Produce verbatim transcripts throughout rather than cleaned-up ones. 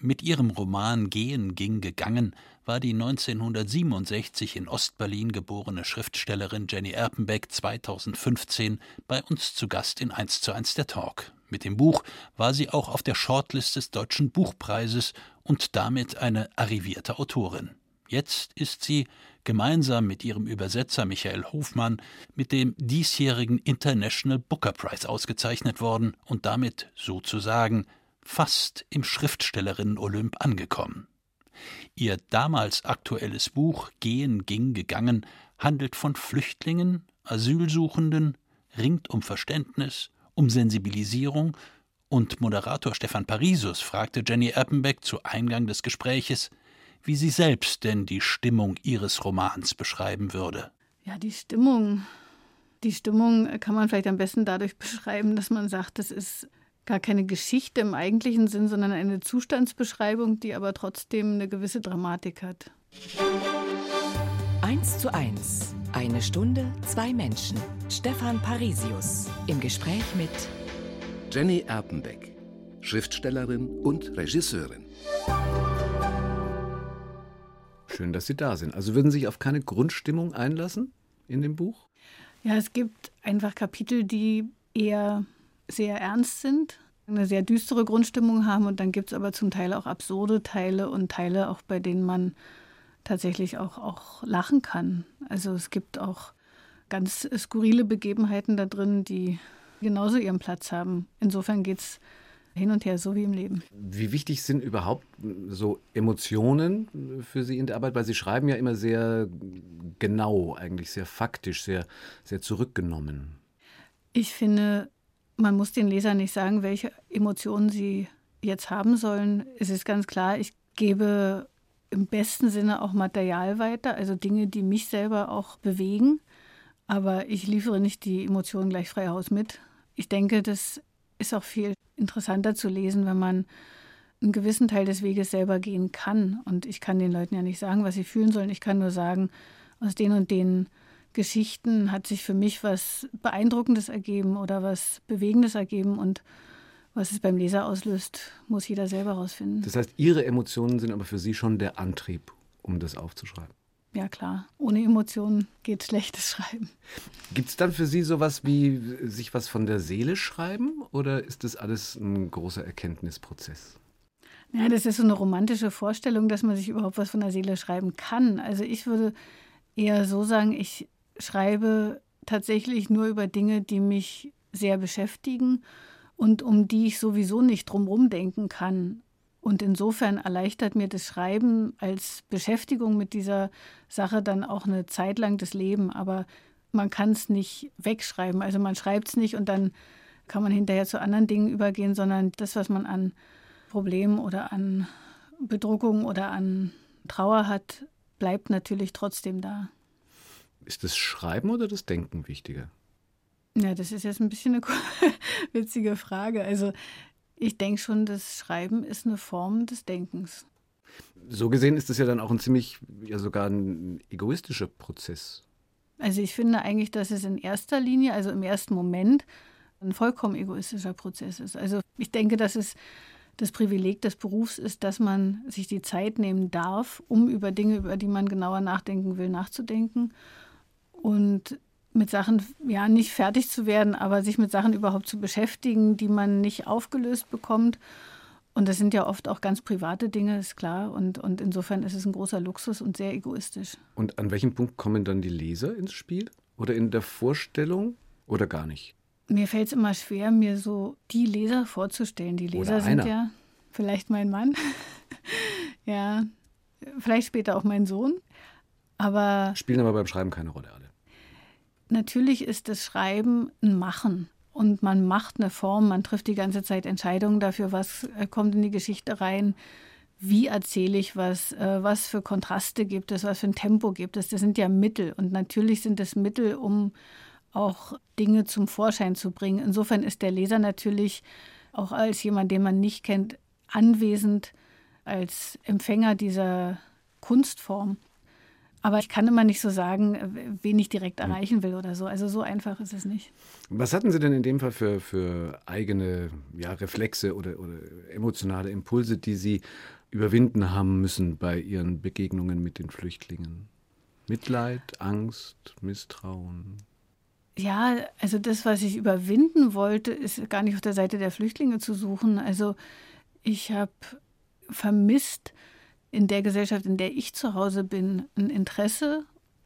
Mit ihrem Roman »Gehen ging gegangen« war die neunzehnhundertsiebenundsechzig in Ostberlin geborene Schriftstellerin Jenny Erpenbeck zweitausendfünfzehn bei uns zu Gast in eins zu eins der Talk. Mit dem Buch war sie auch auf der Shortlist des Deutschen Buchpreises und damit eine arrivierte Autorin. Jetzt ist sie, gemeinsam mit ihrem Übersetzer Michael Hofmann, mit dem diesjährigen International Booker Prize ausgezeichnet worden und damit sozusagen fast im Schriftstellerinnen-Olymp angekommen. Ihr damals aktuelles Buch »Gehen ging gegangen« handelt von Flüchtlingen, Asylsuchenden, ringt um Verständnis, um Sensibilisierung, und Moderator Stefan Parisius fragte Jenny Erpenbeck zu Eingang des Gespräches, wie sie selbst denn die Stimmung ihres Romans beschreiben würde. Ja, die Stimmung, die Stimmung kann man vielleicht am besten dadurch beschreiben, dass man sagt, das ist gar keine Geschichte im eigentlichen Sinn, sondern eine Zustandsbeschreibung, die aber trotzdem eine gewisse Dramatik hat. Eins zu eins. Eine Stunde, zwei Menschen. Stefan Parisius im Gespräch mit Jenny Erpenbeck, Schriftstellerin und Regisseurin. Schön, dass Sie da sind. Also würden Sie sich auf keine Grundstimmung einlassen in dem Buch? Ja, es gibt einfach Kapitel, die eher sehr ernst sind, eine sehr düstere Grundstimmung haben, und dann gibt es aber zum Teil auch absurde Teile und Teile auch, bei denen man tatsächlich auch, auch lachen kann. Also es gibt auch ganz skurrile Begebenheiten da drin, die genauso ihren Platz haben. Insofern geht es hin und her, so wie im Leben. Wie wichtig sind überhaupt so Emotionen für Sie in der Arbeit? Weil Sie schreiben ja immer sehr genau, eigentlich sehr faktisch, sehr, sehr zurückgenommen. Ich finde, man muss den Lesern nicht sagen, welche Emotionen sie jetzt haben sollen. Es ist ganz klar, ich gebe im besten Sinne auch Material weiter, also Dinge, die mich selber auch bewegen. Aber ich liefere nicht die Emotionen gleich frei Haus mit. Ich denke, das ist auch viel interessanter zu lesen, wenn man einen gewissen Teil des Weges selber gehen kann. Und ich kann den Leuten ja nicht sagen, was sie fühlen sollen. Ich kann nur sagen, aus den und den Geschichten hat sich für mich was Beeindruckendes ergeben oder was Bewegendes ergeben, und was es beim Leser auslöst, muss jeder selber rausfinden. Das heißt, Ihre Emotionen sind aber für Sie schon der Antrieb, um das aufzuschreiben? Ja klar, ohne Emotionen geht schlechtes Schreiben. Gibt es dann für Sie sowas wie sich was von der Seele schreiben, oder ist das alles ein großer Erkenntnisprozess? Ja, das ist so eine romantische Vorstellung, dass man sich überhaupt was von der Seele schreiben kann. Also ich würde eher so sagen, ich schreibe tatsächlich nur über Dinge, die mich sehr beschäftigen und um die ich sowieso nicht drumherum denken kann. Und insofern erleichtert mir das Schreiben als Beschäftigung mit dieser Sache dann auch eine Zeit lang das Leben. Aber man kann es nicht wegschreiben. Also man schreibt es nicht und dann kann man hinterher zu anderen Dingen übergehen, sondern das, was man an Problemen oder an Bedruckung oder an Trauer hat, bleibt natürlich trotzdem da. Ist das Schreiben oder das Denken wichtiger? Ja, das ist jetzt ein bisschen eine witzige Frage. Also ich denke schon, das Schreiben ist eine Form des Denkens. So gesehen ist das ja dann auch ein ziemlich, ja sogar ein egoistischer Prozess. Also ich finde eigentlich, dass es in erster Linie, also im ersten Moment, ein vollkommen egoistischer Prozess ist. Also ich denke, dass es das Privileg des Berufs ist, dass man sich die Zeit nehmen darf, um über Dinge, über die man genauer nachdenken will, nachzudenken. Und mit Sachen, ja, nicht fertig zu werden, aber sich mit Sachen überhaupt zu beschäftigen, die man nicht aufgelöst bekommt. Und das sind ja oft auch ganz private Dinge, ist klar. Und, und insofern ist es ein großer Luxus und sehr egoistisch. Und an welchem Punkt kommen dann die Leser ins Spiel? Oder in der Vorstellung oder gar nicht? Mir fällt es immer schwer, mir so die Leser vorzustellen. Die Leser Oder sind einer. ja vielleicht mein Mann, ja, vielleicht später auch mein Sohn. Aber Spielen aber beim Schreiben keine Rolle alle. Natürlich ist das Schreiben ein Machen. Und man macht eine Form, man trifft die ganze Zeit Entscheidungen dafür, was kommt in die Geschichte rein, wie erzähle ich was, was für Kontraste gibt es, was für ein Tempo gibt es. Das sind ja Mittel. Und natürlich sind das Mittel, um auch Dinge zum Vorschein zu bringen. Insofern ist der Leser natürlich auch als jemand, den man nicht kennt, anwesend als Empfänger dieser Kunstform. Aber ich kann immer nicht so sagen, wen ich direkt erreichen will oder so. Also so einfach ist es nicht. Was hatten Sie denn in dem Fall für, für eigene ja, Reflexe oder, oder emotionale Impulse, die Sie überwinden haben müssen bei Ihren Begegnungen mit den Flüchtlingen? Mitleid, Angst, Misstrauen? Ja, also das, was ich überwinden wollte, ist gar nicht auf der Seite der Flüchtlinge zu suchen. Also ich habe vermisst, in der Gesellschaft, in der ich zu Hause bin, ein Interesse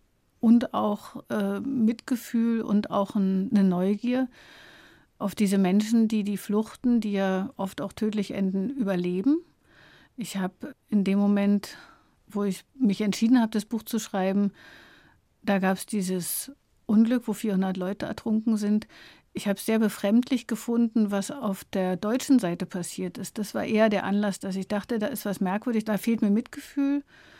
und auch äh, Mitgefühl und auch ein, eine Neugier auf diese Menschen, die die Fluchten, die ja oft auch tödlich enden, überleben. Ich habe in dem Moment, wo ich mich entschieden habe, das Buch zu schreiben, da gab es dieses Unglück, wo vierhundert Leute ertrunken sind. Ich habe es sehr befremdlich gefunden, was auf der deutschen Seite passiert ist. Das war eher der Anlass, dass ich dachte, da ist was merkwürdig, da fehlt mir Mitgefühl.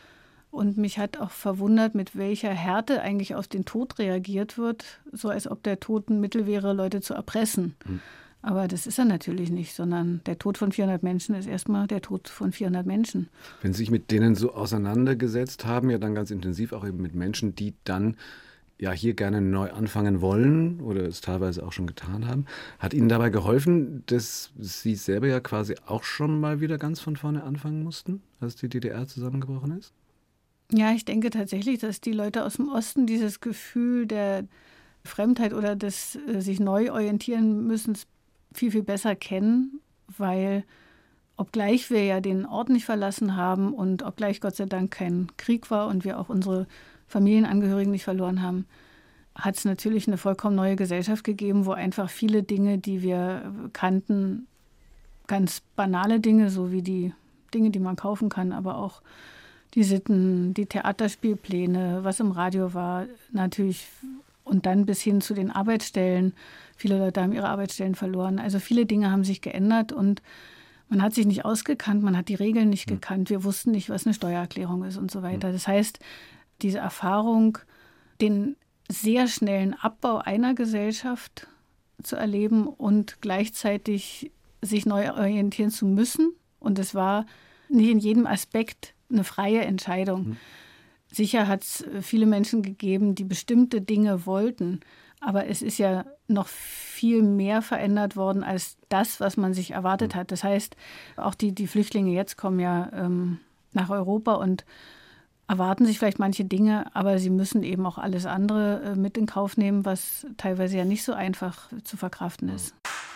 Und mich hat auch verwundert, mit welcher Härte eigentlich auf den Tod reagiert wird, so als ob der Tod ein Mittel wäre, Leute zu erpressen. Mhm. Aber das ist er natürlich nicht, sondern der Tod von vierhundert Menschen ist erstmal der Tod von vierhundert Menschen. Wenn Sie sich mit denen so auseinandergesetzt haben, ja dann ganz intensiv auch eben mit Menschen, die dann ja hier gerne neu anfangen wollen oder es teilweise auch schon getan haben. Hat Ihnen dabei geholfen, dass Sie selber ja quasi auch schon mal wieder ganz von vorne anfangen mussten, als die D D R zusammengebrochen ist? Ja, ich denke tatsächlich, dass die Leute aus dem Osten dieses Gefühl der Fremdheit oder des äh, sich neu orientieren müssen viel, viel besser kennen, weil obgleich wir ja den Ort nicht verlassen haben und obgleich Gott sei Dank kein Krieg war und wir auch unsere Familienangehörigen nicht verloren haben, hat es natürlich eine vollkommen neue Gesellschaft gegeben, wo einfach viele Dinge, die wir kannten, ganz banale Dinge, so wie die Dinge, die man kaufen kann, aber auch die Sitten, die Theaterspielpläne, was im Radio war, natürlich, und dann bis hin zu den Arbeitsstellen. Viele Leute haben ihre Arbeitsstellen verloren. Also viele Dinge haben sich geändert und man hat sich nicht ausgekannt, man hat die Regeln nicht gekannt. Wir wussten nicht, was eine Steuererklärung ist und so weiter. Das heißt, diese Erfahrung, den sehr schnellen Abbau einer Gesellschaft zu erleben und gleichzeitig sich neu orientieren zu müssen. Und es war nicht in jedem Aspekt eine freie Entscheidung. Mhm. Sicher hat es viele Menschen gegeben, die bestimmte Dinge wollten. Aber es ist ja noch viel mehr verändert worden als das, was man sich erwartet mhm. hat. Das heißt, auch die, die Flüchtlinge jetzt kommen ja ähm, nach Europa und erwarten sich vielleicht manche Dinge, aber sie müssen eben auch alles andere äh, mit in Kauf nehmen, was teilweise ja nicht so einfach zu verkraften ist.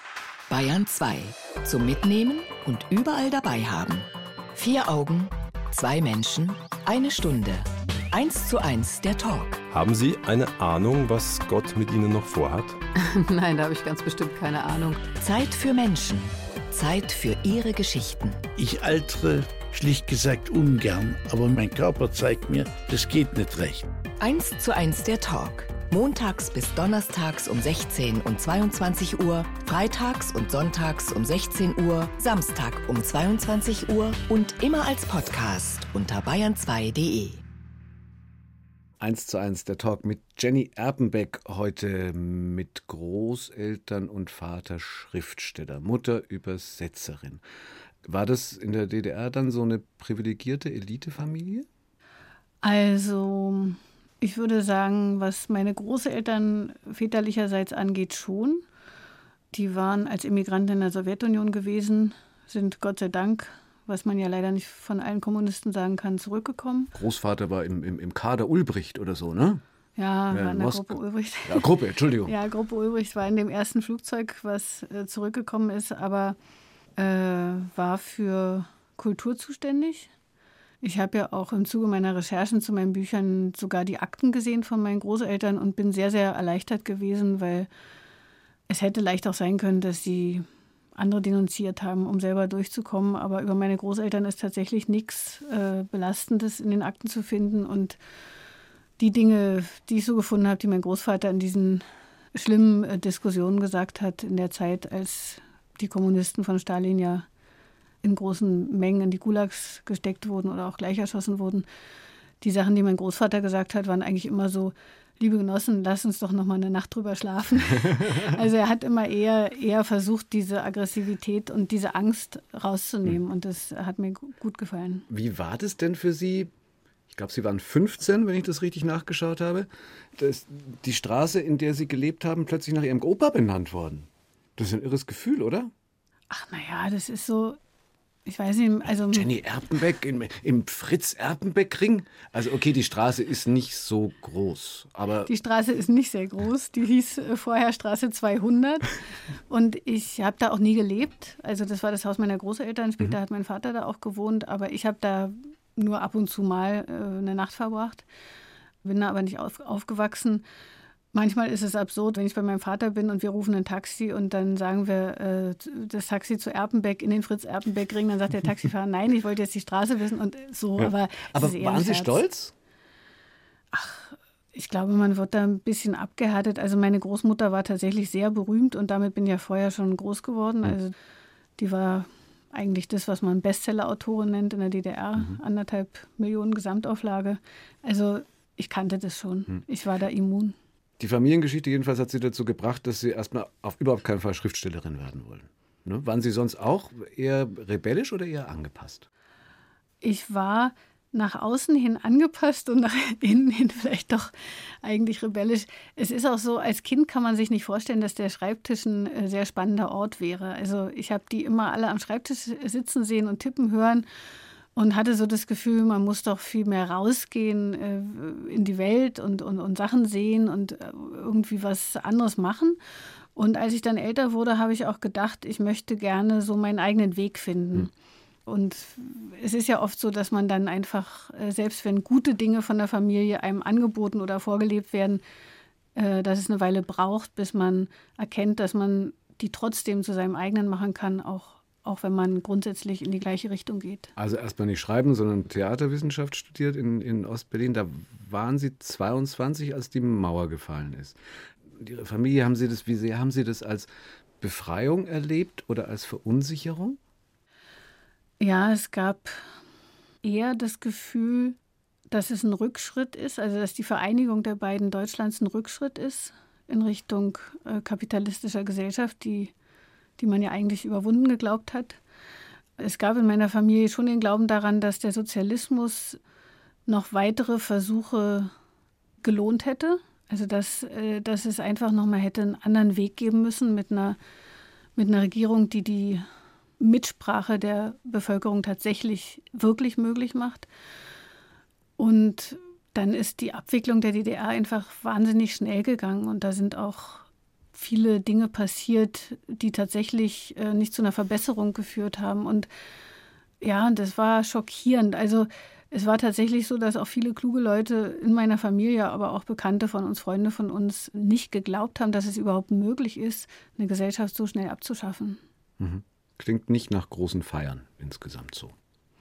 Bayern zwei. Zum Mitnehmen und überall dabei haben. Vier Augen, zwei Menschen, eine Stunde. Eins zu eins der Talk. Haben Sie eine Ahnung, was Gott mit Ihnen noch vorhat? Nein, da habe ich ganz bestimmt keine Ahnung. Zeit für Menschen. Zeit für ihre Geschichten. Ich altere schlicht gesagt ungern, aber mein Körper zeigt mir, das geht nicht recht. Eins zu eins der Talk. Montags bis donnerstags um sechzehn und zweiundzwanzig Uhr, freitags und sonntags um sechzehn Uhr, Samstag um zweiundzwanzig Uhr und immer als Podcast unter bayern zwei punkt de. Eins zu eins der Talk mit Jenny Erpenbeck, heute mit Großeltern und Vater Schriftsteller, Mutter Übersetzerin. War das in der D D R dann so eine privilegierte Elitefamilie? Also ich würde sagen, was meine Großeltern väterlicherseits angeht, schon. Die waren als Immigranten in der Sowjetunion gewesen, sind Gott sei Dank, was man ja leider nicht von allen Kommunisten sagen kann, zurückgekommen. Großvater war im, im, im Kader Ulbricht oder so, ne? Ja, war in der Gruppe Ulbricht. Ja, Gruppe, Entschuldigung. Ja, Gruppe Ulbricht war in dem ersten Flugzeug, was äh, zurückgekommen ist, aber äh, war für Kultur zuständig. Ich habe ja auch im Zuge meiner Recherchen zu meinen Büchern sogar die Akten gesehen von meinen Großeltern und bin sehr, sehr erleichtert gewesen, weil es hätte leicht auch sein können, dass sie andere denunziert haben, um selber durchzukommen. Aber über meine Großeltern ist tatsächlich nichts äh, Belastendes in den Akten zu finden. Und die Dinge, die ich so gefunden habe, die mein Großvater in diesen schlimmen äh, Diskussionen gesagt hat, in der Zeit, als die Kommunisten von Stalin ja in großen Mengen in die Gulags gesteckt wurden oder auch gleich erschossen wurden. Die Sachen, die mein Großvater gesagt hat, waren eigentlich immer so: Liebe Genossen, lass uns doch noch mal eine Nacht drüber schlafen. Also er hat immer eher, eher versucht, diese Aggressivität und diese Angst rauszunehmen. Und das hat mir gut gefallen. Wie war das denn für Sie, ich glaube, Sie waren fünfzehn, wenn ich das richtig nachgeschaut habe, da ist die Straße, in der Sie gelebt haben, plötzlich nach Ihrem Opa benannt worden. Das ist ein irres Gefühl, oder? Ach naja, das ist so, ich weiß nicht, also... Jenny Erpenbeck im, im Fritz-Erpenbeck-Ring? Also okay, die Straße ist nicht so groß, aber... Die Straße ist nicht sehr groß, die hieß vorher Straße zweihundert und ich habe da auch nie gelebt. Also das war das Haus meiner Großeltern, später mhm. hat mein Vater da auch gewohnt, aber ich habe da nur ab und zu mal äh, eine Nacht verbracht, bin da aber nicht auf, aufgewachsen. Manchmal ist es absurd, wenn ich bei meinem Vater bin und wir rufen ein Taxi und dann sagen wir äh, das Taxi zu Erpenbeck in den Fritz-Erpenbeck-Ring, dann sagt der Taxifahrer, nein, ich wollte jetzt die Straße wissen und so. Ja. Aber, aber waren Sie stolz? Ach, ich glaube, man wird da ein bisschen abgehärtet. Also meine Großmutter war tatsächlich sehr berühmt und damit bin ich ja vorher schon groß geworden. Also die war eigentlich das, was man Bestseller-Autorin nennt in der D D R, mhm. anderthalb Millionen Gesamtauflage. Also ich kannte das schon. Mhm. Ich war da immun. Die Familiengeschichte jedenfalls hat Sie dazu gebracht, dass Sie erstmal auf überhaupt keinen Fall Schriftstellerin werden wollen. Ne? Waren Sie sonst auch eher rebellisch oder eher angepasst? Ich war nach außen hin angepasst und nach innen hin vielleicht doch eigentlich rebellisch. Es ist auch so, als Kind kann man sich nicht vorstellen, dass der Schreibtisch ein sehr spannender Ort wäre. Also ich habe die immer alle am Schreibtisch sitzen sehen und tippen hören und hatte so das Gefühl, man muss doch viel mehr rausgehen äh, in die Welt und, und, und Sachen sehen und äh, irgendwie was anderes machen. Und als ich dann älter wurde, habe ich auch gedacht, ich möchte gerne so meinen eigenen Weg finden. Mhm. Und es ist ja oft so, dass man dann einfach, selbst wenn gute Dinge von der Familie einem angeboten oder vorgelebt werden, dass es eine Weile braucht, bis man erkennt, dass man die trotzdem zu seinem eigenen machen kann, auch, auch wenn man grundsätzlich in die gleiche Richtung geht. Also erstmal nicht schreiben, sondern Theaterwissenschaft studiert in, in Ostberlin. Da waren Sie zweiundzwanzig, als die Mauer gefallen ist. Ihre Familie, haben Sie das, wie sehr haben Sie das als Befreiung erlebt oder als Verunsicherung? Ja, es gab eher das Gefühl, dass es ein Rückschritt ist, also dass die Vereinigung der beiden Deutschlands ein Rückschritt ist in Richtung äh, kapitalistischer Gesellschaft, die, die man ja eigentlich überwunden geglaubt hat. Es gab in meiner Familie schon den Glauben daran, dass der Sozialismus noch weitere Versuche gelohnt hätte. Also dass, äh, dass es einfach noch mal hätte einen anderen Weg geben müssen mit einer, mit einer Regierung, die die Mitsprache der Bevölkerung tatsächlich wirklich möglich macht. Und dann ist die Abwicklung der D D R einfach wahnsinnig schnell gegangen. Und da sind auch viele Dinge passiert, die tatsächlich äh, nicht zu einer Verbesserung geführt haben. Und ja, das war schockierend. Also es war tatsächlich so, dass auch viele kluge Leute in meiner Familie, aber auch Bekannte von uns, Freunde von uns, nicht geglaubt haben, dass es überhaupt möglich ist, eine Gesellschaft so schnell abzuschaffen. Mhm. Klingt nicht nach großen Feiern insgesamt so.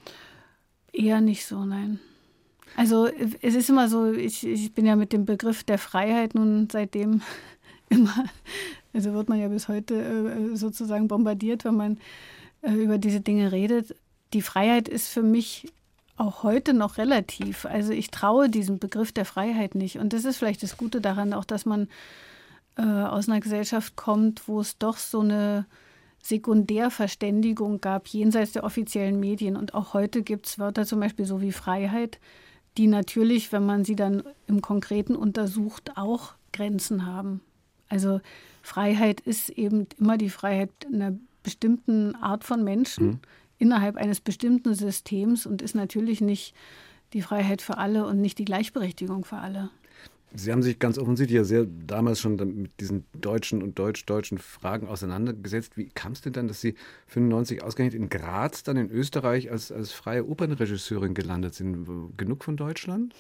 Eher nicht so, nein. Also es ist immer so, ich, ich bin ja mit dem Begriff der Freiheit nun seitdem immer, also wird man ja bis heute äh, sozusagen bombardiert, wenn man äh, über diese Dinge redet. Die Freiheit ist für mich auch heute noch relativ. Also ich traue diesem Begriff der Freiheit nicht. Und das ist vielleicht das Gute daran, auch dass man äh, aus einer Gesellschaft kommt, wo es doch so eine Sekundärverständigung gab, jenseits der offiziellen Medien. Und auch heute gibt es Wörter zum Beispiel so wie Freiheit, die natürlich, wenn man sie dann im Konkreten untersucht, auch Grenzen haben. Also Freiheit ist eben immer die Freiheit einer bestimmten Art von Menschen mhm. innerhalb eines bestimmten Systems und ist natürlich nicht die Freiheit für alle und nicht die Gleichberechtigung für alle. Sie haben sich ganz offensichtlich ja sehr damals schon mit diesen deutschen und deutsch-deutschen Fragen auseinandergesetzt. Wie kam es denn dann, dass Sie fünfundneunzig ausgerechnet in Graz, dann in Österreich als, als freie Opernregisseurin gelandet sind? Genug von Deutschland?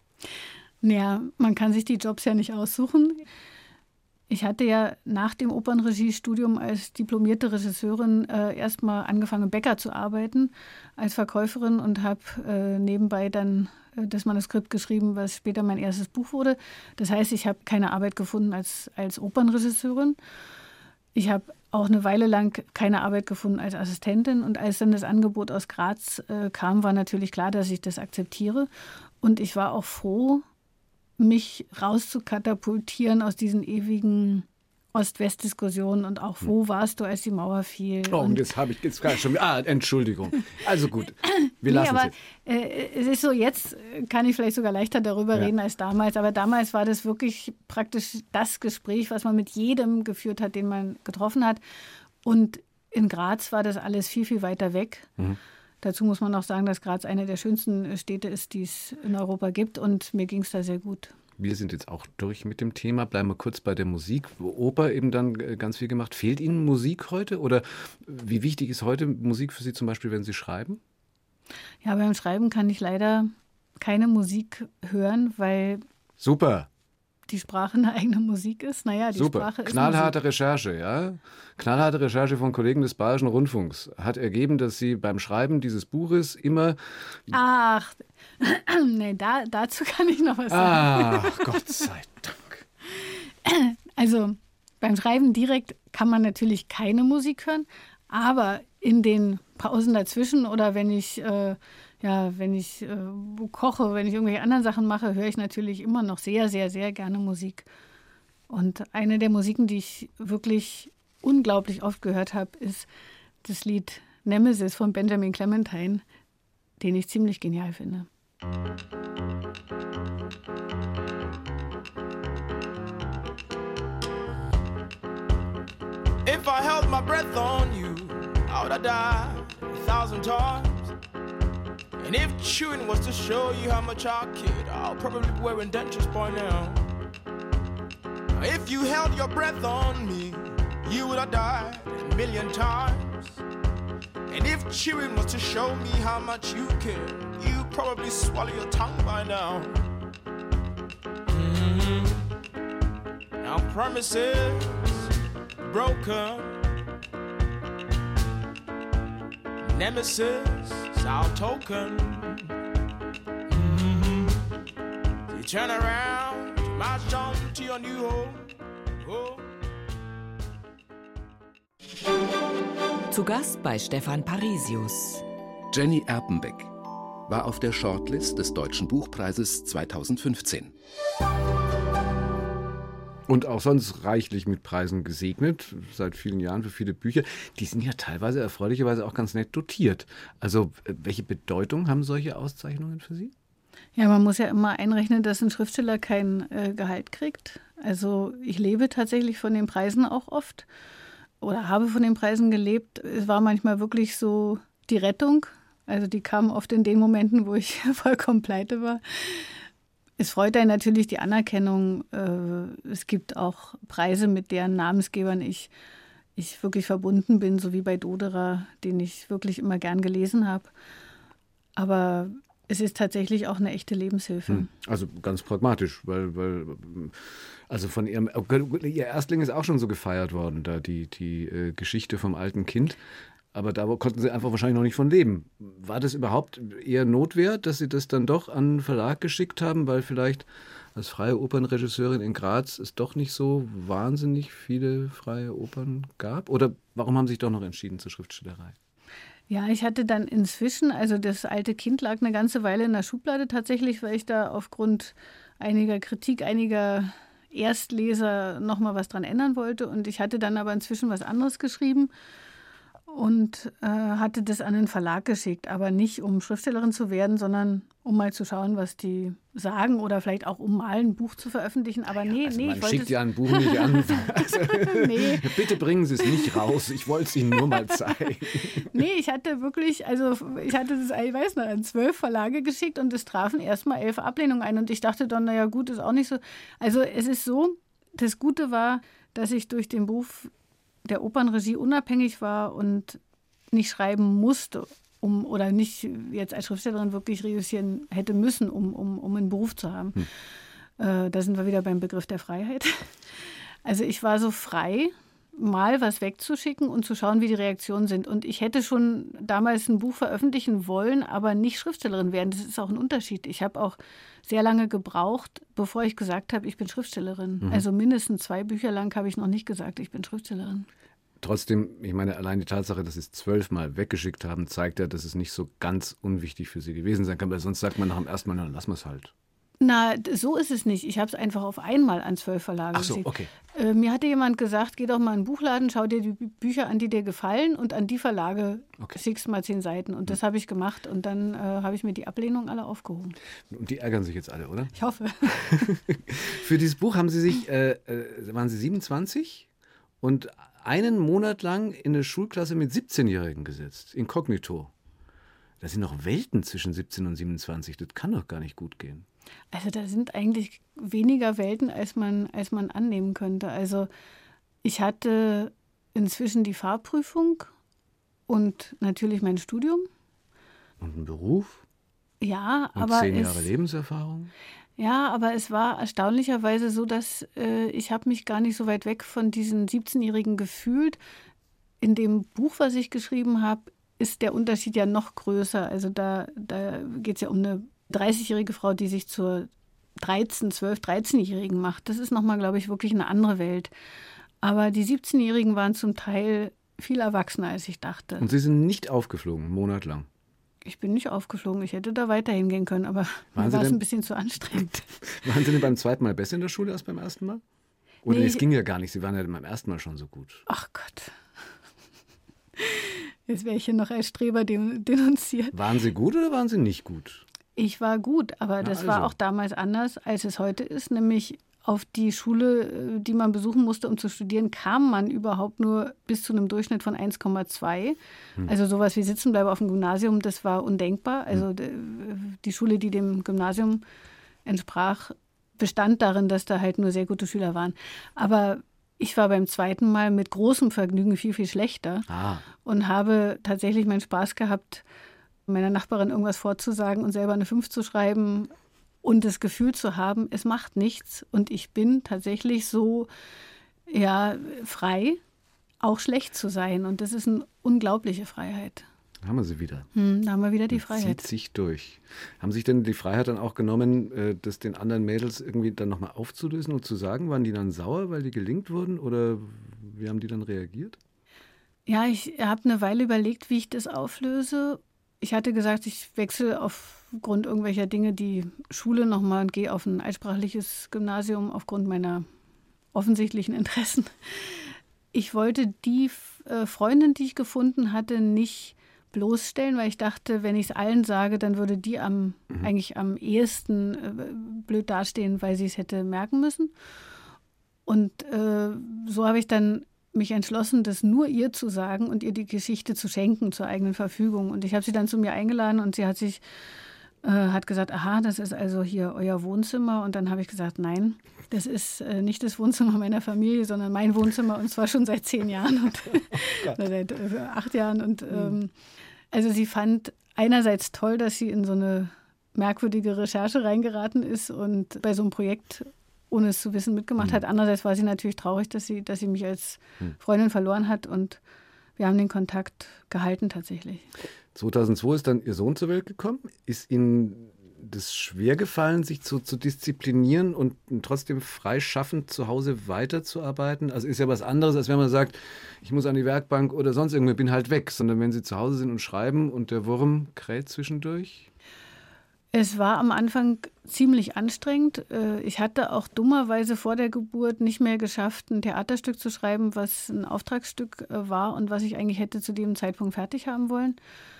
Ja, man kann sich die Jobs ja nicht aussuchen. Ich hatte ja nach dem Opernregiestudium als diplomierte Regisseurin äh, erstmal angefangen, im Bäcker zu arbeiten als Verkäuferin und habe äh, nebenbei dann äh, das Manuskript geschrieben, was später mein erstes Buch wurde. Das heißt, ich habe keine Arbeit gefunden als, als Opernregisseurin. Ich habe auch eine Weile lang keine Arbeit gefunden als Assistentin. Und als dann das Angebot aus Graz äh, kam, war natürlich klar, dass ich das akzeptiere. Und ich war auch froh, mich rauszukatapultieren aus diesen ewigen Ost-West-Diskussion und auch, wo warst du, als die Mauer fiel? Oh, und und jetzt habe ich jetzt gerade schon. Ah, Entschuldigung. Also gut, wir nee, lassen aber es jetzt. äh, es ist so, jetzt kann ich vielleicht sogar leichter darüber Ja. reden als damals. Aber damals war das wirklich praktisch das Gespräch, was man mit jedem geführt hat, den man getroffen hat. Und in Graz war das alles viel, viel weiter weg. Mhm. Dazu muss man auch sagen, dass Graz eine der schönsten Städte ist, die es in Europa gibt. Und mir ging es da sehr gut. Wir sind jetzt auch durch mit dem Thema. Bleiben wir kurz bei der Musik. Oper eben dann ganz viel gemacht. Fehlt Ihnen Musik heute? Oder wie wichtig ist heute Musik für Sie zum Beispiel, wenn Sie schreiben? Ja, beim Schreiben kann ich leider keine Musik hören, weil Super. die Sprache eine eigene Musik ist. Naja, die Super. Sprache ist Knallharte Musik. Recherche, ja. Knallharte Recherche von Kollegen des Bayerischen Rundfunks hat ergeben, dass Sie beim Schreiben dieses Buches immer... Ach, nee, da, dazu kann ich noch was sagen. Ach, Gott sei Dank. Also beim Schreiben direkt kann man natürlich keine Musik hören, aber in den Pausen dazwischen oder wenn ich, äh, ja, wenn ich äh, koche, wenn ich irgendwelche anderen Sachen mache, höre ich natürlich immer noch sehr, sehr, sehr gerne Musik. Und eine der Musiken, die ich wirklich unglaublich oft gehört habe, ist das Lied Nemesis von Benjamin Clementine, den ich ziemlich genial finde. If I held my breath on you, I would have died a thousand times. And if chewing was to show you how much I cared, I'll probably be wearing dentures by now. If you held your breath on me, you would have died a million times. And if chewing was to show me how much you care, you'd probably swallow your tongue by now. Mm-hmm. Now promises broken, nemesis is our token. Mm-hmm. You turn around, march on to your new home. home. Zu Gast bei Stefan Parisius. Jenny Erpenbeck war auf der Shortlist des Deutschen Buchpreises zweitausendfünfzehn. Und auch sonst reichlich mit Preisen gesegnet, seit vielen Jahren für viele Bücher. Die sind ja teilweise erfreulicherweise auch ganz nett dotiert. Also welche Bedeutung haben solche Auszeichnungen für Sie? Ja, man muss ja immer einrechnen, dass ein Schriftsteller kein äh, Gehalt kriegt. Also ich lebe tatsächlich von den Preisen auch oft oder habe von den Preisen gelebt. Es war manchmal wirklich so die Rettung. Also die kamen oft in den Momenten, wo ich vollkommen pleite war. Es freut einen natürlich die Anerkennung. Es gibt auch Preise, mit deren Namensgebern ich, ich wirklich verbunden bin, so wie bei Doderer, den ich wirklich immer gern gelesen habe. Aber es ist tatsächlich auch eine echte Lebenshilfe. Also ganz pragmatisch, weil, weil also von ihrem, ihr Erstling ist auch schon so gefeiert worden, da die, die äh, Geschichte vom alten Kind. Aber da konnten Sie einfach wahrscheinlich noch nicht von leben. War das überhaupt eher Notwehr, dass Sie das dann doch an einen Verlag geschickt haben, weil vielleicht als freie Opernregisseurin in Graz es doch nicht so wahnsinnig viele freie Opern gab? Oder warum haben Sie sich doch noch entschieden zur Schriftstellerei? Ja, ich hatte dann inzwischen, also das alte Kind lag eine ganze Weile in der Schublade tatsächlich, weil ich da aufgrund einiger Kritik, einiger Erstleser noch mal was dran ändern wollte. Und ich hatte dann aber inzwischen was anderes geschrieben und äh, hatte das an den Verlag geschickt, aber nicht um Schriftstellerin zu werden, sondern um mal zu schauen, was die sagen oder vielleicht auch um mal ein Buch zu veröffentlichen. Aber nee, also nee, man ich wollte schickt ja ein Buch nicht an. Also, nee. Bitte bringen Sie es nicht raus. Ich wollte es Ihnen nur mal zeigen. Nee, ich hatte wirklich, also ich hatte das, ich weiß noch, an zwölf Verlage geschickt und es trafen erstmal elf Ablehnungen ein. Und ich dachte dann, naja gut, ist auch nicht so. Also es ist so, das Gute war, dass ich durch den Beruf der Opernregie unabhängig war und nicht schreiben musste, um oder nicht jetzt als Schriftstellerin wirklich reüssieren hätte müssen, um, um, um einen Beruf zu haben. Hm. Äh, da sind wir wieder beim Begriff der Freiheit. Also ich war so frei, mal was wegzuschicken und zu schauen, wie die Reaktionen sind. Und ich hätte schon damals ein Buch veröffentlichen wollen, aber nicht Schriftstellerin werden. Das ist auch ein Unterschied. Ich habe auch sehr lange gebraucht, bevor ich gesagt habe, ich bin Schriftstellerin. Mhm. Also mindestens zwei Bücher lang habe ich noch nicht gesagt, ich bin Schriftstellerin. Trotzdem, ich meine, allein die Tatsache, dass Sie es zwölfmal weggeschickt haben, zeigt ja, dass es nicht so ganz unwichtig für Sie gewesen sein kann, weil sonst sagt man nach dem ersten Mal, dann lassen wir es halt. Na, so ist es nicht. Ich habe es einfach auf einmal an zwölf Verlage Ach so, geschickt. okay. Äh, mir hatte jemand gesagt, geh doch mal in den Buchladen, schau dir die Bü- Bücher an, die dir gefallen und an die Verlage Okay. schickst mal zehn Seiten. Und das habe ich gemacht und dann äh, habe ich mir die Ablehnung alle aufgehoben. Und die ärgern sich jetzt alle, oder? Ich hoffe. Für dieses Buch haben Sie sich, äh, äh, waren Sie siebenundzwanzig und einen Monat lang in eine Schulklasse mit siebzehnjährigen gesetzt, inkognito. Da sind noch Welten zwischen siebzehn und siebenundzwanzig. Das kann doch gar nicht gut gehen. Also da sind eigentlich weniger Welten, als man, als man annehmen könnte. Also ich hatte inzwischen die Fahrprüfung und natürlich mein Studium. Und ein Beruf Ja, und aber zehn es, Jahre Lebenserfahrung. ja, aber es war erstaunlicherweise so, dass äh, ich habe mich gar nicht so weit weg von diesen siebzehnjährigen gefühlt. In dem Buch, was ich geschrieben habe, ist der Unterschied ja noch größer. Also da, da geht es ja um eine dreißigjährige Frau, die sich zur dreizehn-, zwölf-, dreizehnjährigen macht. Das ist nochmal, glaube ich, wirklich eine andere Welt. Aber die siebzehnjährigen waren zum Teil viel erwachsener, als ich dachte. Und Sie sind nicht aufgeflogen, einen Monat lang. Ich bin nicht aufgeflogen. Ich hätte da weiter hingehen können, aber Waren mir Sie war es denn- ein bisschen zu anstrengend. Waren Sie denn beim zweiten Mal besser in der Schule als beim ersten Mal? Oder Nee, es ich- ging ja gar nicht, Sie waren ja beim ersten Mal schon so gut. Ach Gott. Jetzt wäre ich hier noch als Streber den- denunziert. Waren Sie gut oder waren Sie nicht gut? Ich war gut, aber das war also. auch damals anders, als es heute ist. Nämlich auf die Schule, äh, die man besuchen musste, um zu studieren, kam man überhaupt nur bis zu einem Durchschnitt von eins Komma zwei. Hm. Also sowas wie Sitzenbleiben auf dem Gymnasium, das war undenkbar. Also d- die Schule, die dem Gymnasium entsprach, bestand darin, dass da halt nur sehr gute Schüler waren. Aber ich war beim zweiten Mal mit großem Vergnügen viel, viel schlechter Ah, und habe tatsächlich meinen Spaß gehabt, meiner Nachbarin irgendwas vorzusagen und selber eine fünf zu schreiben und das Gefühl zu haben, es macht nichts und ich bin tatsächlich so ja, frei, auch schlecht zu sein. Und das ist eine unglaubliche Freiheit. haben wir sie wieder. Hm, da haben wir wieder die Das Freiheit. zieht sich durch. Haben sich denn die Freiheit dann auch genommen, äh, das den anderen Mädels irgendwie dann nochmal aufzulösen und zu sagen? Waren die dann sauer, weil die gelingt wurden? Oder wie haben die dann reagiert? Ja, ich habe eine Weile überlegt, wie ich das auflöse. Ich hatte gesagt, ich wechsle aufgrund irgendwelcher Dinge die Schule nochmal und gehe auf ein altsprachliches Gymnasium aufgrund meiner offensichtlichen Interessen. Ich wollte die äh, Freundin, die ich gefunden hatte, nicht bloßstellen, weil ich dachte, wenn ich es allen sage, dann würde die am, mhm. eigentlich am ehesten äh, blöd dastehen, weil sie es hätte merken müssen. Und äh, so habe ich dann mich entschlossen, das nur ihr zu sagen und ihr die Geschichte zu schenken zur eigenen Verfügung. Und ich habe sie dann zu mir eingeladen und sie hat sich äh, hat gesagt, aha, das ist also hier euer Wohnzimmer. Und dann habe ich gesagt, nein, das ist äh, nicht das Wohnzimmer meiner Familie, sondern mein Wohnzimmer und zwar schon seit zehn Jahren und, oh oder seit äh, acht Jahren. Und ähm, also sie fand einerseits toll, dass sie in so eine merkwürdige Recherche reingeraten ist und bei so einem Projekt ohne es zu wissen, mitgemacht mhm. hat. Andererseits war sie natürlich traurig, dass sie, dass sie mich als Freundin verloren hat und wir haben den Kontakt gehalten tatsächlich. zweitausendzwei ist dann Ihr Sohn zur Welt gekommen. Ist Ihnen das schwer gefallen, sich zu, zu disziplinieren und trotzdem freischaffend zu Hause weiterzuarbeiten? Also ist ja was anderes, als wenn man sagt, ich muss an die Werkbank oder sonst irgendwie, bin halt weg. Sondern wenn Sie zu Hause sind und schreiben und der Wurm kräht zwischendurch? Es war am Anfang ziemlich anstrengend. Ich hatte auch dummerweise vor der Geburt nicht mehr geschafft, ein Theaterstück zu schreiben, was ein Auftragsstück war und was ich eigentlich hätte zu dem Zeitpunkt fertig haben wollen.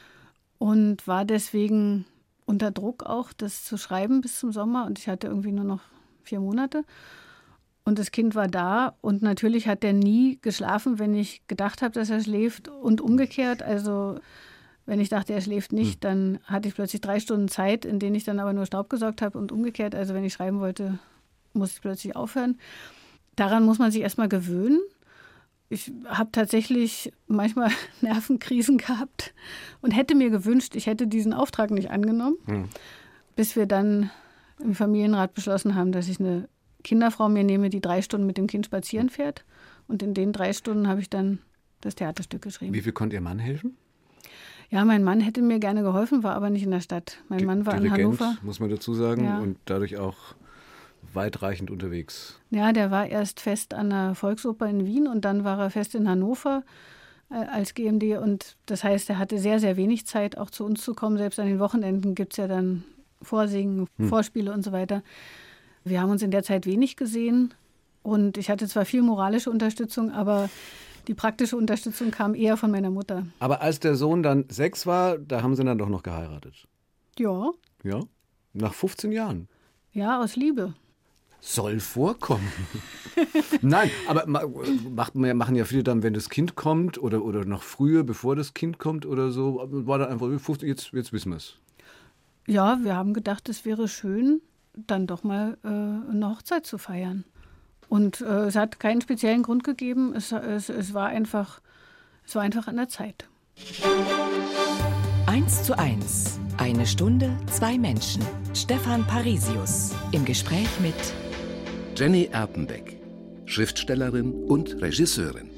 Und war deswegen unter Druck auch, das zu schreiben bis zum Sommer. Und ich hatte irgendwie nur noch vier Monate. Und das Kind war da. Und natürlich hat er nie geschlafen, wenn ich gedacht habe, dass er schläft. Und umgekehrt, also wenn ich dachte, er schläft nicht, dann hatte ich plötzlich drei Stunden Zeit, in denen ich dann aber nur Staub gesaugt habe und umgekehrt. Also wenn ich schreiben wollte, musste ich plötzlich aufhören. Daran muss man sich erstmal gewöhnen. Ich habe tatsächlich manchmal Nervenkrisen gehabt und hätte mir gewünscht, ich hätte diesen Auftrag nicht angenommen, hm. bis wir dann im Familienrat beschlossen haben, dass ich eine Kinderfrau mir nehme, die drei Stunden mit dem Kind spazieren fährt. Und in den drei Stunden habe ich dann das Theaterstück geschrieben. Wie viel konnte Ihr Mann helfen? Ja, mein Mann hätte mir gerne geholfen, war aber nicht in der Stadt. Mein Mann war Dirigent, in Hannover. Muss man dazu sagen, ja. Und dadurch auch weitreichend unterwegs. Ja, der war erst fest an der Volksoper in Wien und dann war er fest in Hannover äh, als G M D. Und das heißt, er hatte sehr, sehr wenig Zeit, auch zu uns zu kommen. Selbst an den Wochenenden gibt es ja dann Vorsingen, hm. Vorspiele und so weiter. Wir haben uns in der Zeit wenig gesehen und ich hatte zwar viel moralische Unterstützung, aber die praktische Unterstützung kam eher von meiner Mutter. Aber als der Sohn dann sechs war, da haben Sie dann doch noch geheiratet? Ja. Ja? Nach fünfzehn Jahren? Ja, aus Liebe. Soll vorkommen. Nein, aber macht, machen ja viele dann, wenn das Kind kommt oder, oder noch früher, bevor das Kind kommt oder so, war dann einfach, jetzt, jetzt wissen wir es. Ja, wir haben gedacht, es wäre schön, dann doch mal äh, eine Hochzeit zu feiern. Und äh, es hat keinen speziellen Grund gegeben, es, es, es, war einfach, es war einfach an der Zeit. Eins zu eins. Eine Stunde, zwei Menschen. Stefan Parisius im Gespräch mit Jenny Erpenbeck, Schriftstellerin und Regisseurin.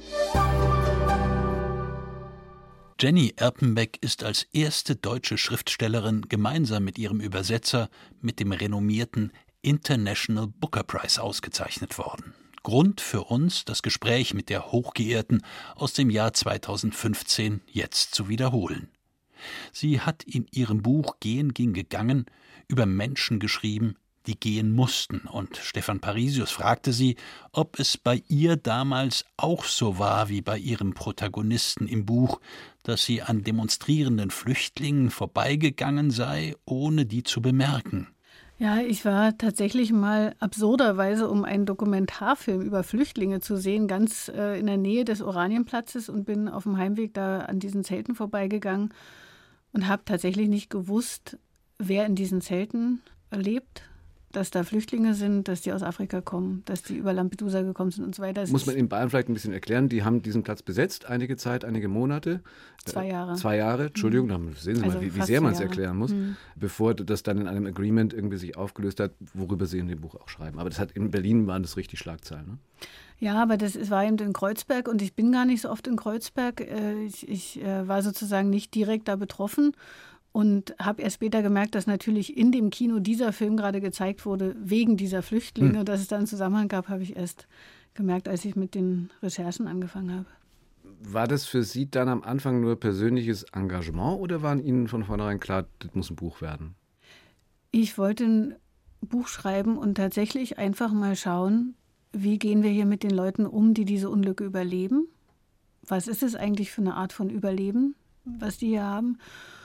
Jenny Erpenbeck ist als erste deutsche Schriftstellerin gemeinsam mit ihrem Übersetzer mit dem renommierten International Booker Prize ausgezeichnet worden. Grund für uns, das Gespräch mit der Hochgeehrten aus dem Jahr zweitausendfünfzehn jetzt zu wiederholen. Sie hat in ihrem Buch »Gehen ging gegangen« über Menschen geschrieben, die gehen mussten. Und Stefan Parisius fragte sie, ob es bei ihr damals auch so war wie bei ihrem Protagonisten im Buch, dass sie an demonstrierenden Flüchtlingen vorbeigegangen sei, ohne die zu bemerken. Ja, ich war tatsächlich mal absurderweise, um einen Dokumentarfilm über Flüchtlinge zu sehen, ganz äh, in der Nähe des Oranienplatzes und bin auf dem Heimweg da an diesen Zelten vorbeigegangen und habe tatsächlich nicht gewusst, wer in diesen Zelten lebt, dass da Flüchtlinge sind, dass die aus Afrika kommen, dass die über Lampedusa gekommen sind und so weiter. Das muss man in Bayern vielleicht ein bisschen erklären, die haben diesen Platz besetzt, einige Zeit, einige Monate. Zwei Jahre. Äh, zwei Jahre, Entschuldigung, mhm. dann sehen Sie also mal, wie, wie sehr man es erklären muss, mhm. bevor das dann in einem Agreement irgendwie sich aufgelöst hat, worüber Sie in dem Buch auch schreiben. Aber das hat in Berlin waren das richtig Schlagzeilen, ne? Ja, aber das es war eben in Kreuzberg und ich bin gar nicht so oft in Kreuzberg. Ich, ich war sozusagen nicht direkt da betroffen. Und habe erst später gemerkt, dass natürlich in dem Kino dieser Film gerade gezeigt wurde, wegen dieser Flüchtlinge. Hm. Dass es da einen Zusammenhang gab, habe ich erst gemerkt, als ich mit den Recherchen angefangen habe. War das für Sie dann am Anfang nur persönliches Engagement oder war Ihnen von vornherein klar, das muss ein Buch werden? Ich wollte ein Buch schreiben und tatsächlich einfach mal schauen, wie gehen wir hier mit den Leuten um, die diese Unglücke überleben? Was ist es eigentlich für eine Art von Überleben, was die hier haben?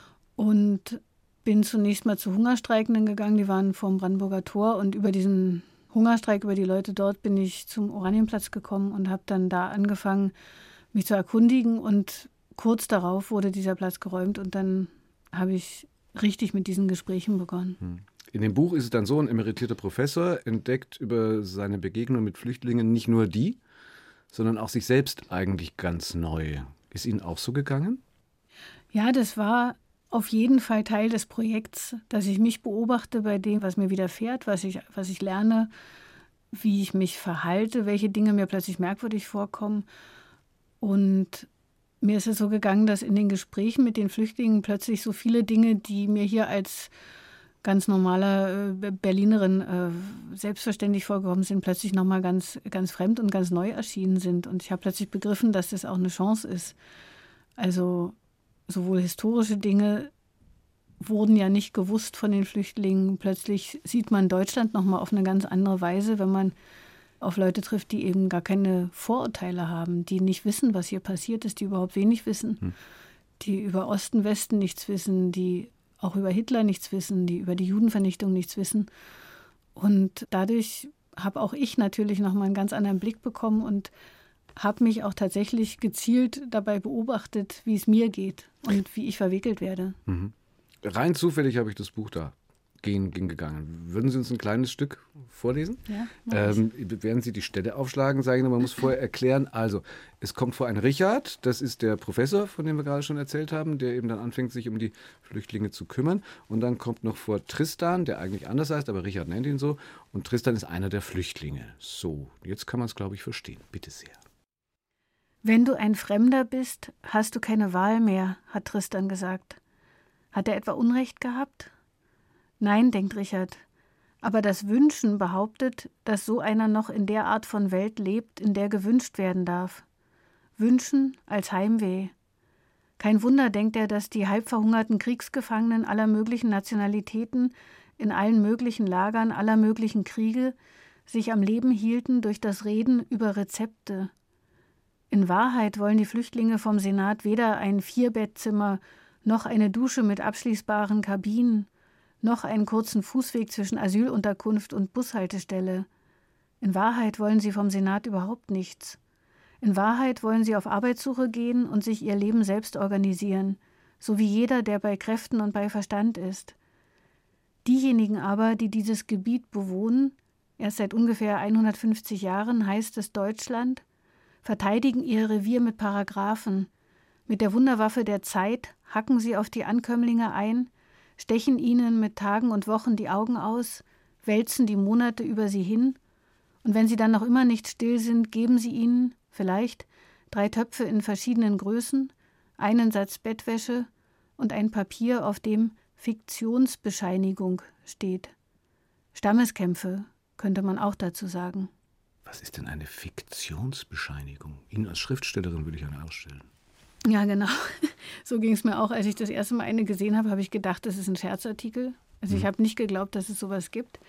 Und bin zunächst mal zu Hungerstreikenden gegangen, die waren vor dem Brandenburger Tor und über diesen Hungerstreik, über die Leute dort bin ich zum Oranienplatz gekommen und habe dann da angefangen, mich zu erkundigen und kurz darauf wurde dieser Platz geräumt und dann habe ich richtig mit diesen Gesprächen begonnen. In dem Buch ist es dann so, ein emeritierter Professor entdeckt über seine Begegnung mit Flüchtlingen nicht nur die, sondern auch sich selbst eigentlich ganz neu. Ist Ihnen auch so gegangen? Ja, das war auf jeden Fall Teil des Projekts, dass ich mich beobachte bei dem, was mir widerfährt, was ich, was ich lerne, wie ich mich verhalte, welche Dinge mir plötzlich merkwürdig vorkommen. Und mir ist es so gegangen, dass in den Gesprächen mit den Flüchtlingen plötzlich so viele Dinge, die mir hier als ganz normaler Berlinerin äh, selbstverständlich vorgekommen sind, plötzlich nochmal ganz, ganz fremd und ganz neu erschienen sind. Und ich habe plötzlich begriffen, dass das auch eine Chance ist. Also sowohl historische Dinge wurden ja nicht gewusst von den Flüchtlingen. Plötzlich sieht man Deutschland nochmal auf eine ganz andere Weise, wenn man auf Leute trifft, die eben gar keine Vorurteile haben, die nicht wissen, was hier passiert ist, die überhaupt wenig wissen, hm. die über Osten, Westen nichts wissen, die auch über Hitler nichts wissen, die über die Judenvernichtung nichts wissen. Und dadurch habe auch ich natürlich nochmal einen ganz anderen Blick bekommen und habe mich auch tatsächlich gezielt dabei beobachtet, wie es mir geht und wie ich verwickelt werde. Mhm. Rein zufällig habe ich das Buch da gehen, ging gegangen. Würden Sie uns ein kleines Stück vorlesen? Ja. Ähm, werden Sie die Stelle aufschlagen, sage ich noch, man muss vorher erklären. Also, es kommt vor ein Richard, das ist der Professor, von dem wir gerade schon erzählt haben, der eben dann anfängt, sich um die Flüchtlinge zu kümmern. Und dann kommt noch vor Tristan, der eigentlich anders heißt, aber Richard nennt ihn so. Und Tristan ist einer der Flüchtlinge. So, jetzt kann man es, glaube ich, verstehen. Bitte sehr. Wenn du ein Fremder bist, hast du keine Wahl mehr, hat Tristan gesagt. Hat er etwa Unrecht gehabt? Nein, denkt Richard. Aber das Wünschen behauptet, dass so einer noch in der Art von Welt lebt, in der gewünscht werden darf. Wünschen als Heimweh. Kein Wunder, denkt er, dass die halb verhungerten Kriegsgefangenen aller möglichen Nationalitäten in allen möglichen Lagern aller möglichen Kriege sich am Leben hielten durch das Reden über Rezepte. In Wahrheit wollen die Flüchtlinge vom Senat weder ein Vierbettzimmer, noch eine Dusche mit abschließbaren Kabinen, noch einen kurzen Fußweg zwischen Asylunterkunft und Bushaltestelle. In Wahrheit wollen sie vom Senat überhaupt nichts. In Wahrheit wollen sie auf Arbeitssuche gehen und sich ihr Leben selbst organisieren, so wie jeder, der bei Kräften und bei Verstand ist. Diejenigen aber, die dieses Gebiet bewohnen, erst seit ungefähr hundertfünfzig Jahren heißt es Deutschland, verteidigen ihr Revier mit Paragraphen. Mit der Wunderwaffe der Zeit hacken sie auf die Ankömmlinge ein, stechen ihnen mit Tagen und Wochen die Augen aus, wälzen die Monate über sie hin, und wenn sie dann noch immer nicht still sind, geben sie ihnen, vielleicht, drei Töpfe in verschiedenen Größen, einen Satz Bettwäsche und ein Papier, auf dem Fiktionsbescheinigung steht. Stammeskämpfe, könnte man auch dazu sagen. Was ist denn eine Fiktionsbescheinigung? Ihnen als Schriftstellerin würde ich eine ausstellen. Ja, genau. So ging es mir auch. Als ich das erste Mal eine gesehen habe, habe ich gedacht, das ist ein Scherzartikel. Also ich habe nicht geglaubt, dass es sowas gibt.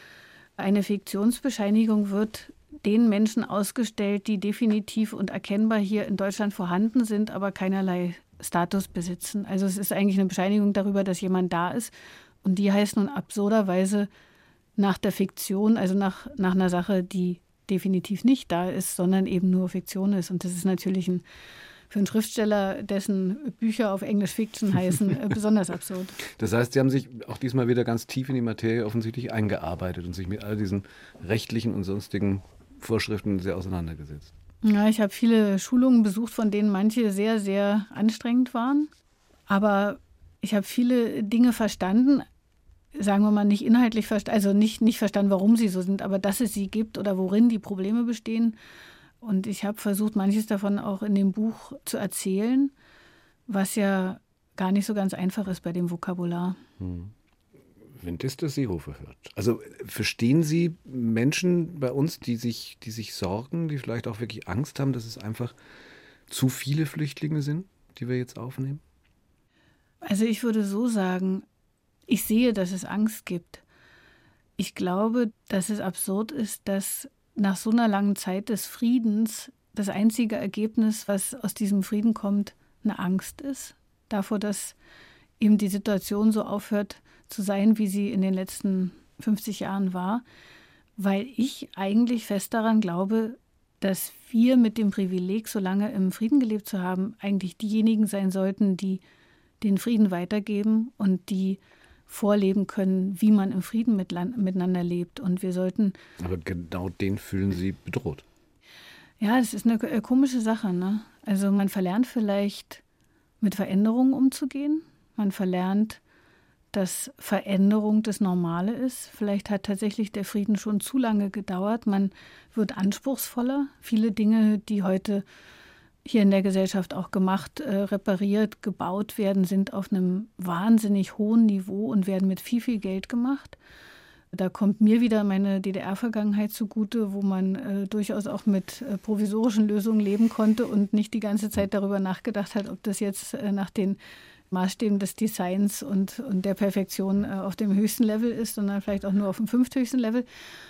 Eine Fiktionsbescheinigung wird den Menschen ausgestellt, die definitiv und erkennbar hier in Deutschland vorhanden sind, aber keinerlei Status besitzen. Also es ist eigentlich eine Bescheinigung darüber, dass jemand da ist. Und die heißt nun absurderweise nach der Fiktion, also nach, nach einer Sache, die definitiv nicht da ist, sondern eben nur Fiktion ist. Und das ist natürlich ein, für einen Schriftsteller, dessen Bücher auf Englisch Fiction heißen, besonders absurd. Das heißt, Sie haben sich auch diesmal wieder ganz tief in die Materie offensichtlich eingearbeitet und sich mit all diesen rechtlichen und sonstigen Vorschriften sehr auseinandergesetzt. Ja, ich habe viele Schulungen besucht, von denen manche sehr, sehr anstrengend waren. Aber ich habe viele Dinge verstanden, sagen wir mal nicht inhaltlich verstanden, also nicht, nicht verstanden, warum sie so sind, aber dass es sie gibt oder worin die Probleme bestehen. Und ich habe versucht, manches davon auch in dem Buch zu erzählen, was ja gar nicht so ganz einfach ist bei dem Vokabular. Hm. Wenn das der Seehofer hört. Also verstehen Sie Menschen bei uns, die sich, die sich sorgen, die vielleicht auch wirklich Angst haben, dass es einfach zu viele Flüchtlinge sind, die wir jetzt aufnehmen? Also ich würde so sagen, ich sehe, dass es Angst gibt. Ich glaube, dass es absurd ist, dass nach so einer langen Zeit des Friedens das einzige Ergebnis, was aus diesem Frieden kommt, eine Angst ist. Davor, dass eben die Situation so aufhört zu sein, wie sie in den letzten fünfzig Jahren war. Weil ich eigentlich fest daran glaube, dass wir mit dem Privileg, so lange im Frieden gelebt zu haben, eigentlich diejenigen sein sollten, die den Frieden weitergeben und die vorleben können, wie man im Frieden miteinander lebt. Und wir sollten. Aber genau den fühlen Sie bedroht. Ja, das ist eine komische Sache, ne? Also man verlernt vielleicht, mit Veränderungen umzugehen. Man verlernt, dass Veränderung das Normale ist. Vielleicht hat tatsächlich der Frieden schon zu lange gedauert. Man wird anspruchsvoller. Viele Dinge, die heute hier in der Gesellschaft auch gemacht, äh, repariert, gebaut werden, sind auf einem wahnsinnig hohen Niveau und werden mit viel, viel Geld gemacht. Da kommt mir wieder meine D D R-Vergangenheit zugute, wo man äh, durchaus auch mit äh, provisorischen Lösungen leben konnte und nicht die ganze Zeit darüber nachgedacht hat, ob das jetzt äh, nach den Maßstäben des Designs und, und der Perfektion äh, auf dem höchsten Level ist, sondern vielleicht auch nur auf dem fünfthöchsten Level.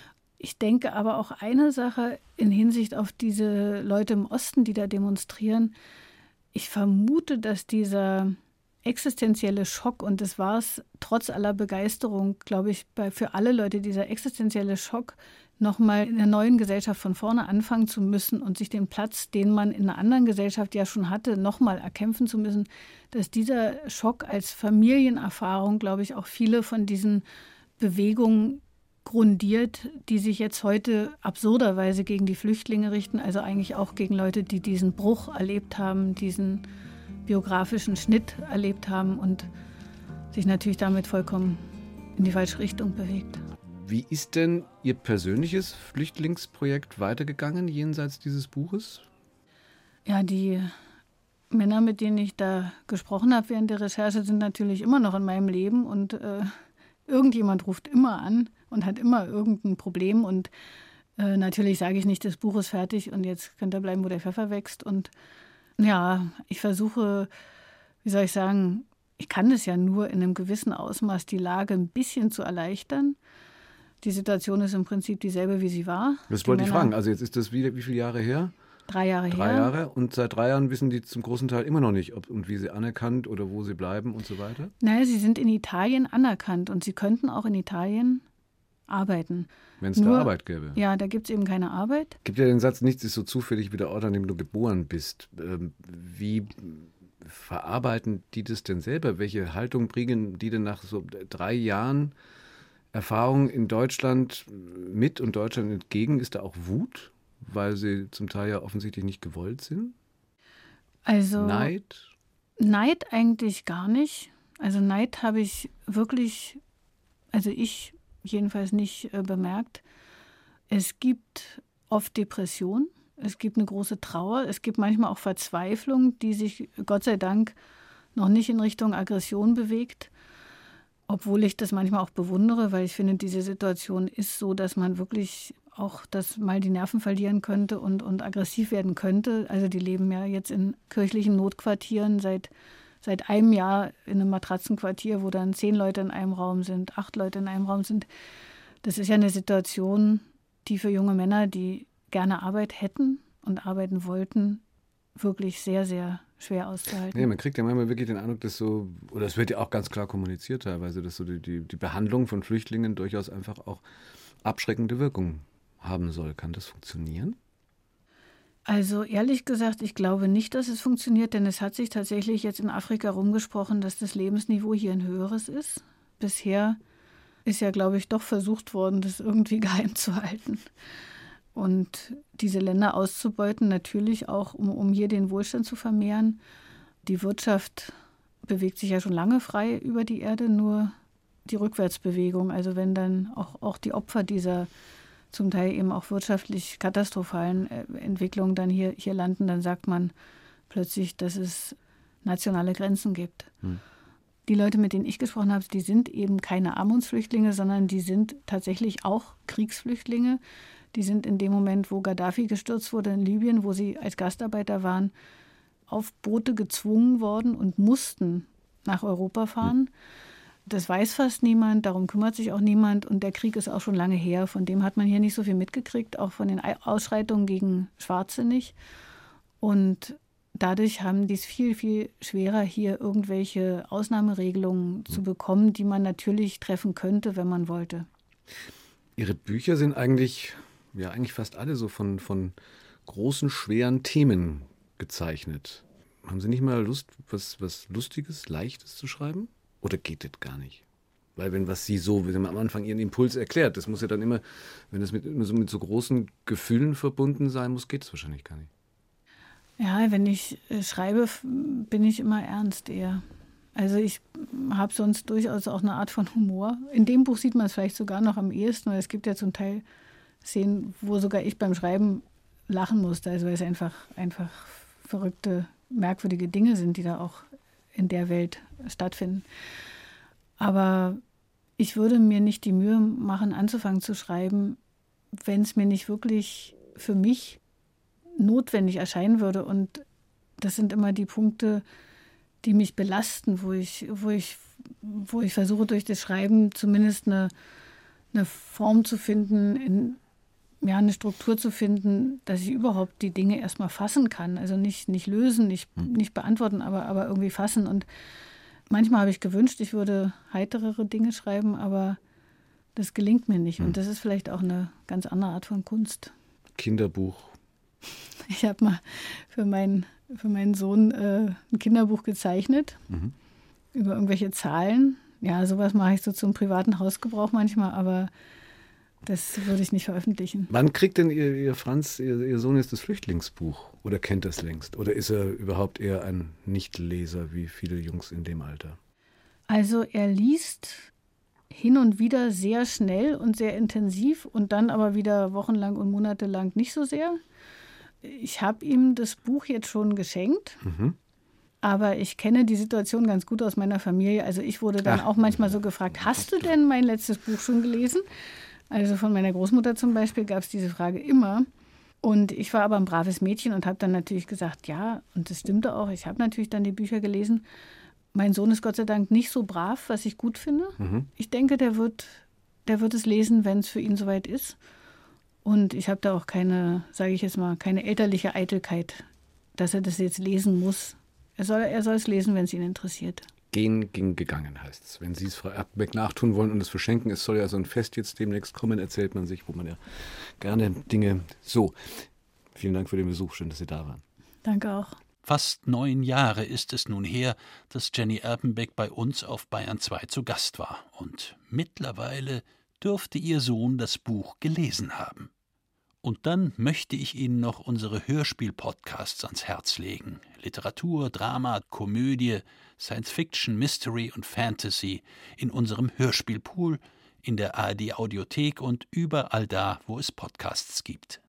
Ich denke aber auch eine Sache in Hinsicht auf diese Leute im Osten, die da demonstrieren. Ich vermute, dass dieser existenzielle Schock, und das war es trotz aller Begeisterung, glaube ich, bei, für alle Leute, dieser existenzielle Schock, nochmal in der neuen Gesellschaft von vorne anfangen zu müssen und sich den Platz, den man in einer anderen Gesellschaft ja schon hatte, nochmal erkämpfen zu müssen, dass dieser Schock als Familienerfahrung, glaube ich, auch viele von diesen Bewegungen grundiert, die sich jetzt heute absurderweise gegen die Flüchtlinge richten, also eigentlich auch gegen Leute, die diesen Bruch erlebt haben, diesen biografischen Schnitt erlebt haben und sich natürlich damit vollkommen in die falsche Richtung bewegt. Wie ist denn Ihr persönliches Flüchtlingsprojekt weitergegangen, jenseits dieses Buches? Ja, die Männer, mit denen ich da gesprochen habe während der Recherche, sind natürlich immer noch in meinem Leben und äh, irgendjemand ruft immer an und hat immer irgendein Problem und äh, natürlich sage ich nicht, das Buch ist fertig und jetzt könnt ihr bleiben, wo der Pfeffer wächst. Und ja, ich versuche wie soll ich sagen, ich kann das ja nur in einem gewissen Ausmaß, die Lage ein bisschen zu erleichtern. Die Situation ist im Prinzip dieselbe, wie sie war. Das Die wollte ich Männer- fragen. Also jetzt ist das wie, wie viele Jahre her? Drei Jahre Drei her. Jahre. Und seit drei Jahren wissen die zum großen Teil immer noch nicht, ob und wie sie anerkannt oder wo sie bleiben und so weiter? Naja, sie sind in Italien anerkannt und sie könnten auch in Italien arbeiten. Wenn es da Nur- Arbeit gäbe. Ja, da gibt es eben keine Arbeit. Gibt ja den Satz, nichts ist so zufällig wie der Ort, an dem du geboren bist. Ähm, wie verarbeiten die das denn selber? Welche Haltung bringen die denn nach so drei Jahren Erfahrung in Deutschland mit und Deutschland entgegen? Ist da auch Wut, weil sie zum Teil ja offensichtlich nicht gewollt sind? Also Neid? Neid eigentlich gar nicht. Also Neid habe ich wirklich, also ich jedenfalls nicht äh, bemerkt. Es gibt oft Depression, es gibt eine große Trauer, es gibt manchmal auch Verzweiflung, die sich Gott sei Dank noch nicht in Richtung Aggression bewegt. Obwohl ich das manchmal auch bewundere, weil ich finde, diese Situation ist so, dass man wirklich auch das mal die Nerven verlieren könnte und, und aggressiv werden könnte. Also die leben ja jetzt in kirchlichen Notquartieren seit, seit einem Jahr in einem Matratzenquartier, wo dann zehn Leute in einem Raum sind, acht Leute in einem Raum sind. Das ist ja eine Situation, die für junge Männer, die gerne Arbeit hätten und arbeiten wollten, wirklich sehr, sehr schwer auszuhalten. Nee, man kriegt ja manchmal wirklich den Eindruck, dass so, oder es wird ja auch ganz klar kommuniziert teilweise, dass so die, die, die Behandlung von Flüchtlingen durchaus einfach auch abschreckende Wirkung haben soll. Kann das funktionieren? Also ehrlich gesagt, ich glaube nicht, dass es funktioniert, denn es hat sich tatsächlich jetzt in Afrika rumgesprochen, dass das Lebensniveau hier ein höheres ist. Bisher ist ja, glaube ich, doch versucht worden, das irgendwie geheim zu halten. Und diese Länder auszubeuten, natürlich auch, um, um hier den Wohlstand zu vermehren. Die Wirtschaft bewegt sich ja schon lange frei über die Erde, nur die Rückwärtsbewegung. Also wenn dann auch, auch die Opfer dieser zum Teil eben auch wirtschaftlich katastrophalen Entwicklungen dann hier, hier landen, dann sagt man plötzlich, dass es nationale Grenzen gibt. Hm. Die Leute, mit denen ich gesprochen habe, die sind eben keine Armutsflüchtlinge, sondern die sind tatsächlich auch Kriegsflüchtlinge. Die sind in dem Moment, wo Gaddafi gestürzt wurde in Libyen, wo sie als Gastarbeiter waren, auf Boote gezwungen worden und mussten nach Europa fahren. Das weiß fast niemand, darum kümmert sich auch niemand. Und der Krieg ist auch schon lange her. Von dem hat man hier nicht so viel mitgekriegt, auch von den Ausschreitungen gegen Schwarze nicht. Und dadurch haben die es viel, viel schwerer, hier irgendwelche Ausnahmeregelungen zu bekommen, die man natürlich treffen könnte, wenn man wollte. Ihre Bücher sind eigentlich, ja eigentlich fast alle so von, von großen, schweren Themen gezeichnet. Haben Sie nicht mal Lust, was, was Lustiges, Leichtes zu schreiben? Oder geht das gar nicht? Weil wenn was Sie so, wie Sie am Anfang Ihren Impuls erklärt, das muss ja dann immer, wenn das mit, mit so großen Gefühlen verbunden sein muss, geht es wahrscheinlich gar nicht. Ja, wenn ich äh, schreibe, bin ich immer ernst eher. Also ich habe sonst durchaus auch eine Art von Humor. In dem Buch sieht man es vielleicht sogar noch am ehesten, weil es gibt ja zum Teil Szenen, wo sogar ich beim Schreiben lachen musste. Also weil es einfach, einfach verrückte, merkwürdige Dinge sind, die da auch in der Welt stattfinden. Aber ich würde mir nicht die Mühe machen, anzufangen zu schreiben, wenn es mir nicht wirklich für mich notwendig erscheinen würde. Und das sind immer die Punkte, die mich belasten, wo ich, wo ich, wo ich versuche, durch das Schreiben zumindest eine, eine Form zu finden, in, ja, eine Struktur zu finden, dass ich überhaupt die Dinge erstmal fassen kann. Also nicht, nicht lösen, nicht, nicht beantworten, aber, aber irgendwie fassen. Und manchmal habe ich gewünscht, ich würde heiterere Dinge schreiben, aber das gelingt mir nicht. Und das ist vielleicht auch eine ganz andere Art von Kunst. Kinderbuch. Ich habe mal für meinen, für meinen Sohn äh, ein Kinderbuch gezeichnet, mhm. über irgendwelche Zahlen. Ja, sowas mache ich so zum privaten Hausgebrauch manchmal, aber das würde ich nicht veröffentlichen. Wann kriegt denn Ihr, Ihr Franz, Ihr, Ihr Sohn jetzt das Flüchtlingsbuch? Oder kennt das längst? Oder ist er überhaupt eher ein Nichtleser wie viele Jungs in dem Alter? Also er liest hin und wieder sehr schnell und sehr intensiv und dann aber wieder wochenlang und monatelang nicht so sehr. Ich habe ihm das Buch jetzt schon geschenkt, mhm. aber ich kenne die Situation ganz gut aus meiner Familie. Also ich wurde dann Ach. auch manchmal so gefragt, hast du denn mein letztes Buch schon gelesen? Also von meiner Großmutter zum Beispiel gab es diese Frage immer. Und ich war aber ein braves Mädchen und habe dann natürlich gesagt, ja, und das stimmte auch. Ich habe natürlich dann die Bücher gelesen. Mein Sohn ist Gott sei Dank nicht so brav, was ich gut finde. Mhm. Ich denke, der wird, der wird es lesen, wenn es für ihn soweit ist. Und ich habe da auch keine, sage ich jetzt mal, keine elterliche Eitelkeit, dass er das jetzt lesen muss. Er soll, er soll es lesen, wenn es ihn interessiert. Gehen ging gegangen, heißt es. Wenn Sie es Frau Erpenbeck nachtun wollen und es verschenken, es soll ja so ein Fest jetzt demnächst kommen, erzählt man sich, wo man ja gerne Dinge so. Vielen Dank für den Besuch, schön, dass Sie da waren. Danke auch. Fast neun Jahre ist es nun her, dass Jenny Erpenbeck bei uns auf Bayern zwei zu Gast war. Und mittlerweile dürfte ihr Sohn das Buch gelesen haben. Und dann möchte ich Ihnen noch unsere Hörspiel-Podcasts ans Herz legen. Literatur, Drama, Komödie, Science-Fiction, Mystery und Fantasy in unserem Hörspielpool, in der A R D-Audiothek und überall da, wo es Podcasts gibt.